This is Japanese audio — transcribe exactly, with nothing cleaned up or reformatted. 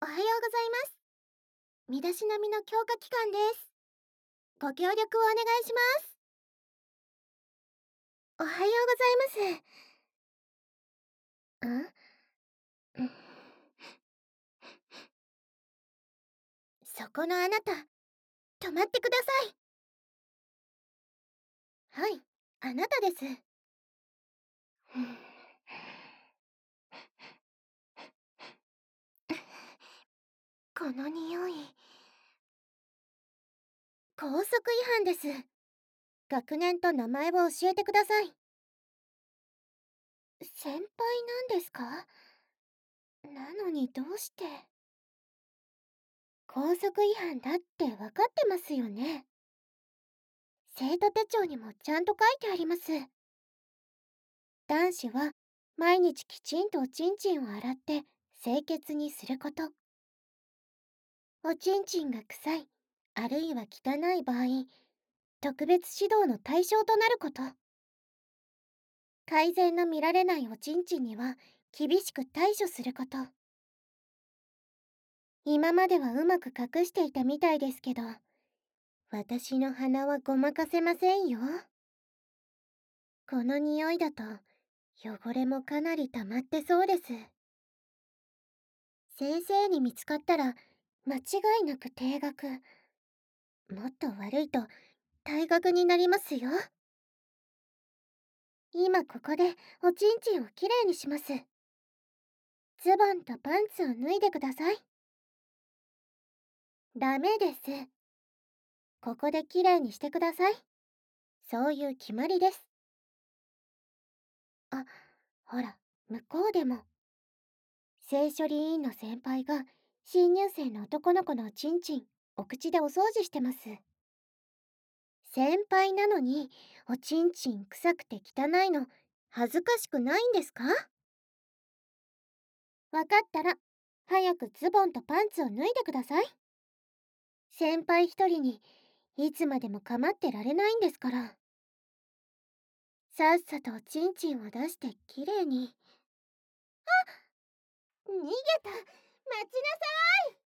おはようございます。身だしなみの強化期間です。ご協力をお願いします。おはようございます。んんそこのあなた、止まってください。はい、あなたです。この匂い、校則違反です。学年と名前を教えてください。先輩なんですか？なのにどうして？校則違反だって分かってますよね。生徒手帳にもちゃんと書いてあります。男子は毎日きちんとおちんちんを洗って清潔にすること。おちんちんが臭い、あるいは汚い場合、特別指導の対象となること。改善の見られないおちんちんには厳しく対処すること。今まではうまく隠していたみたいですけど、私の鼻はごまかせませんよ。この匂いだと汚れもかなり溜まってそうです。先生に見つかったら間違いなく停学。もっと悪いと退学になりますよ。今ここでおちんちんをきれいにします。ズボンとパンツを脱いでください。ダメです。ここできれいにしてください。そういう決まりです。あ、ほら、向こうでも。聖書理委員の先輩が新入生の男の子のおちんちん、お口でお掃除してます。先輩なのにおちんちん臭くて汚いの恥ずかしくないんですか？わかったら早くズボンとパンツを脱いでください。先輩一人にいつまでも構ってられないんですから。さっさとおちんちんを出してきれいに。逃げた。待ちなさい。